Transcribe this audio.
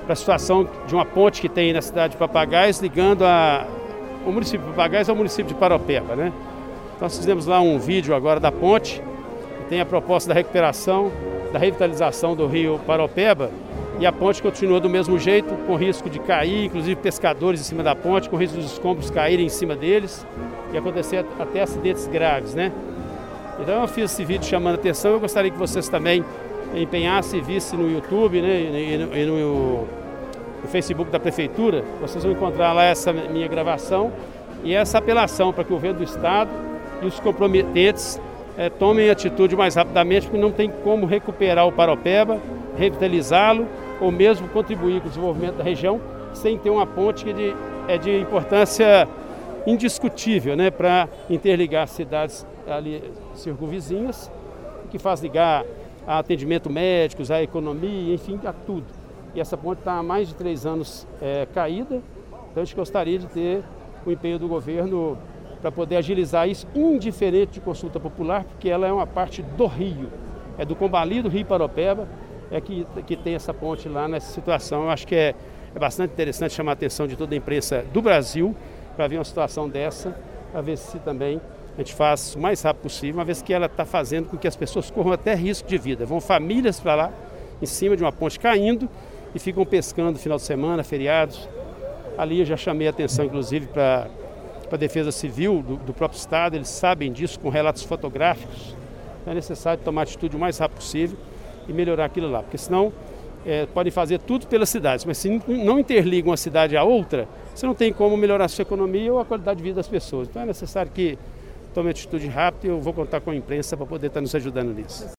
para a situação de uma ponte que tem na cidade de Papagaios, ligando o município de Papagaios ao município de Paropeba, né? Então nós fizemos lá um vídeo agora da ponte, que tem a proposta da recuperação, da revitalização do rio Paropeba, e a ponte continua do mesmo jeito, com risco de cair, inclusive pescadores em cima da ponte, com risco dos escombros caírem em cima deles e acontecer até acidentes graves, né? Então eu fiz esse vídeo chamando a atenção, eu gostaria que vocês também empenhassem e vissem no YouTube, né, e no Facebook da Prefeitura. Vocês vão encontrar lá essa minha gravação e essa apelação para que o governo do Estado e os comprometentes tomem atitude mais rapidamente, porque não tem como recuperar o Paropeba, revitalizá-lo ou mesmo contribuir com o desenvolvimento da região sem ter uma ponte que é de importância indiscutível, né, para interligar as cidades ali circunvizinhas, que faz ligar a atendimento médicos, a economia, enfim, a tudo. E essa ponte está há mais de 3 anos caída, então a gente gostaria de ter o empenho do governo para poder agilizar isso, indiferente de consulta popular, porque ela é uma parte do rio, é do combali do rio Paropeba, que tem essa ponte lá nessa situação. Eu acho que é bastante interessante chamar a atenção de toda a imprensa do Brasil para ver uma situação dessa, para ver se também a gente faz o mais rápido possível, uma vez que ela está fazendo com que as pessoas corram até risco de vida. Vão famílias para lá, em cima de uma ponte caindo, e ficam pescando no final de semana, feriados. Ali eu já chamei a atenção, inclusive, para a Defesa Civil do próprio Estado, eles sabem disso, com relatos fotográficos. Então é necessário tomar atitude o mais rápido possível e melhorar aquilo lá, porque senão podem fazer tudo pelas cidades, mas se não interligam uma cidade à outra, você não tem como melhorar a sua economia ou a qualidade de vida das pessoas. Então é necessário que tome atitude rápida e eu vou contar com a imprensa para poder estar nos ajudando nisso.